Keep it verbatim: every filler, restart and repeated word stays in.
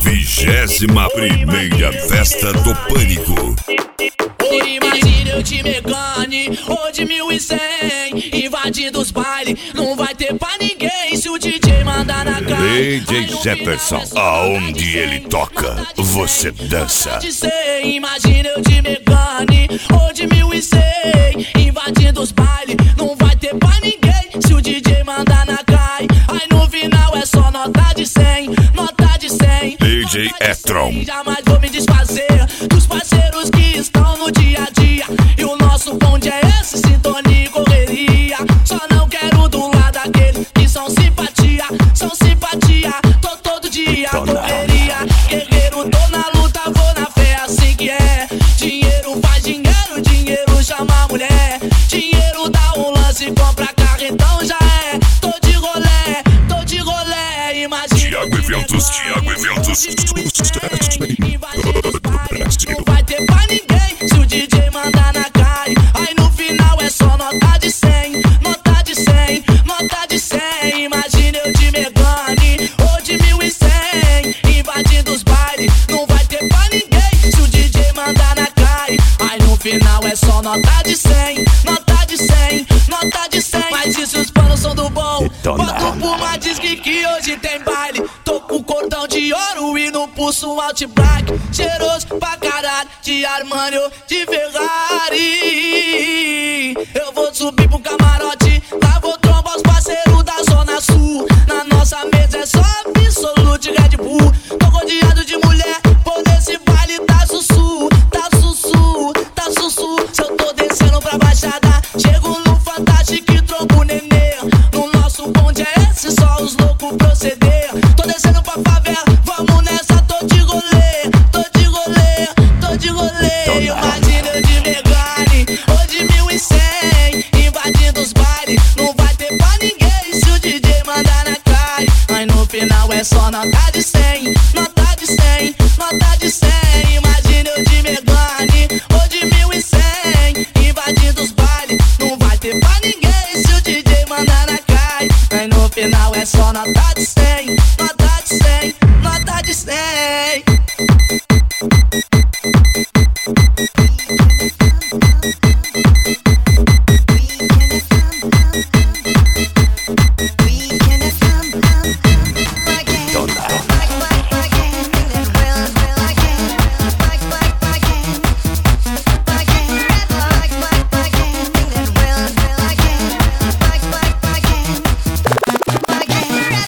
Vigésima primeira festa do Pânico. Ou imagina eu de Megane ou de mil e cem, invadindo os bailes, não vai ter pra ninguém se o D J mandar na cara. D J Jefferson, aonde ele toca, você dança. Imagina eu de Megane ou de mil e cem, invadindo os bailes, não vai ter pra ninguém se o D J mandar na cai. Aí no final é só nota de cem, nota de cem. D J Etron. Jamais vou me desfazer dos parceiros que estão no dia a dia. E o nosso bonde é esse, sintonia e correria. Só não quero do lado daqueles que são simpatia, são simpatia. Tô todo dia correria, guerreiro, tô na luta, vou na fé, assim que é. Dinheiro faz dinheiro, dinheiro chama a mulher. Dinheiro dá um lance, compra carro, então já é. Tô de rolé, tô de rolé, imagina. Thiago Eventos, Thiago Eventos. Não vai ter pra ninguém se o D J mandar na cai. Aí no final é só nota de cem, nota de cem, nota de cem. Imagina eu de Megane ou de mil e cem, invadindo os bailes, não vai ter pra ninguém se o D J mandar na cai. Aí no final é só nota de cem, nota de cem, nota de cem. Mas isso os panos são do bom. Boto por uma disque que hoje tem baile. Tô com cordão de ouro e no pulso um alt black. Cheiroso pra caralho, de Armani ou de Ferrari. Eu vou subir pro camarote, lá vou trombar os parceiros da Zona Sul. Na nossa mesa é só Absolute Red Bull. Tô rodeado de mulher, por nesse baile tá sussu, tá sussu, tá sussu. Se eu tô descendo pra baixada, chego no Fantástico e trombo o nenê. No nosso bonde é esse, só os loucos proceder. Tô descendo pra favela, vamos nessa, tô de rolê, tô de rolê, tô de rolê. Imagina eu de Megane ou de mil e cem, invadindo os bailes, não vai ter pra ninguém se o D J mandar na cai. Aí no final é só nota de cem, nota de cem, nota de cem. Imagina eu de Megane ou de mil e cem, invadindo os bailes, não vai ter pra ninguém se o D J mandar na cai. Aí no final é só nota de cem, nota de cem, nota de cem.